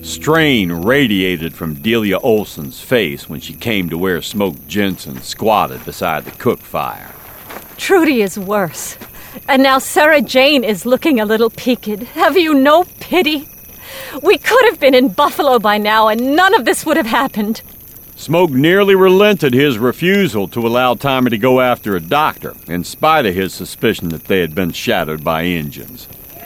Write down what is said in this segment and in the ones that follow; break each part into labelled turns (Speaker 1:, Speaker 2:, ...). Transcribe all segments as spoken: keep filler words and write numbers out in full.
Speaker 1: Strain radiated from Delia Olson's face when she came to where Smoke Jensen squatted beside the cook fire.
Speaker 2: Trudy is worse. And now Sarah Jane is looking a little peaked. Have you no pity? We could have been in Buffalo by now, and none of this would have happened.
Speaker 1: Smoke nearly relented his refusal to allow Tommy to go after a doctor, in spite of his suspicion that they had been shadowed by Injuns.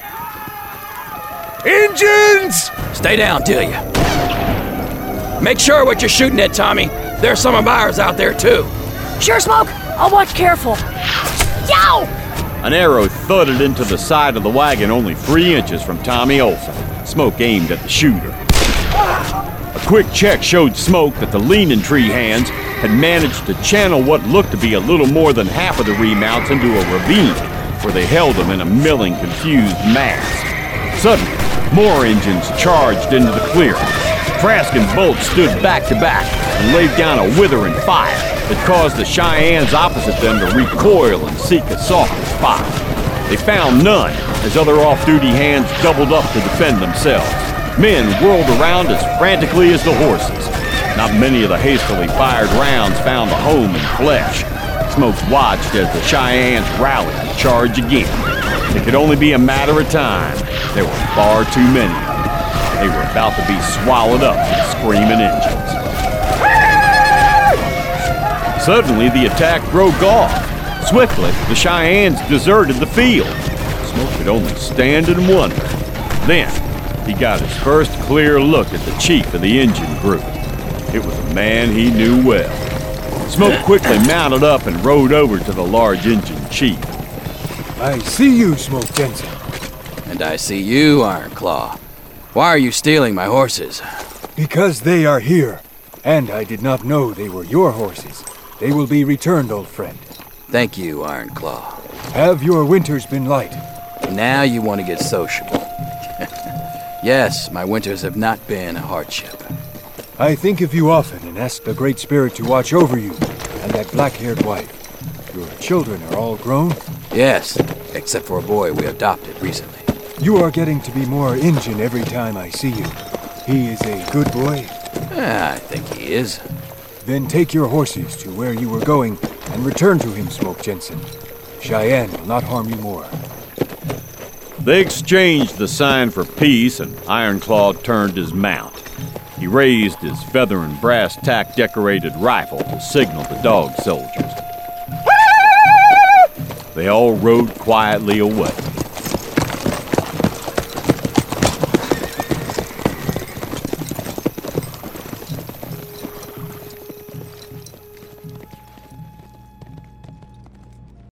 Speaker 3: Injuns!
Speaker 4: Stay down, Delia. Make sure what you're shooting at, Tommy. There's some of ours out there, too.
Speaker 5: Sure, Smoke. I'll watch careful. Yow!
Speaker 1: An arrow thudded into the side of the wagon only three inches from Tommy Olson. Smoke aimed at the shooter. A quick check showed Smoke that the leaning tree hands had managed to channel what looked to be a little more than half of the remounts into a ravine, where they held them in a milling, confused mass. Suddenly, more engines charged into the clearing. Trask and Bolt stood back to back and laid down a withering fire that caused the Cheyennes opposite them to recoil and seek a softer spot. They found none, as other off-duty hands doubled up to defend themselves. Men whirled around as frantically as the horses. Not many of the hastily fired rounds found a home in flesh. Smoke watched as the Cheyennes rallied to charge again. It could only be a matter of time. There were far too many. They were about to be swallowed up with screaming engines. Suddenly, the attack broke off. Swiftly, the Cheyennes deserted the field. Smoke could only stand and wonder. Then, he got his first clear look at the chief of the engine group. It was a man he knew well. Smoke quickly mounted up and rode over to the large engine chief.
Speaker 3: I see you, Smoke Jensen.
Speaker 4: And I see you, Ironclaw. Why are you stealing my horses?
Speaker 3: Because they are here, and I did not know they were your horses. They will be returned, old friend.
Speaker 4: Thank you, Ironclaw.
Speaker 3: Have your winters been light?
Speaker 4: Now you want to get sociable. Yes, my winters have not been a hardship.
Speaker 3: I think of you often and ask the Great Spirit to watch over you and that black-haired wife. Your children are all grown?
Speaker 4: Yes, except for a boy we adopted recently.
Speaker 3: You are getting to be more Injun every time I see you. He is a good boy?
Speaker 4: I think he is.
Speaker 3: Then take your horses to where you were going and return to him, Smoke Jensen. Cheyenne will not harm you more.
Speaker 1: They exchanged the sign for peace, and Ironclaw turned his mount. He raised his feather and brass tack decorated rifle to signal the dog soldiers. They all rode quietly away.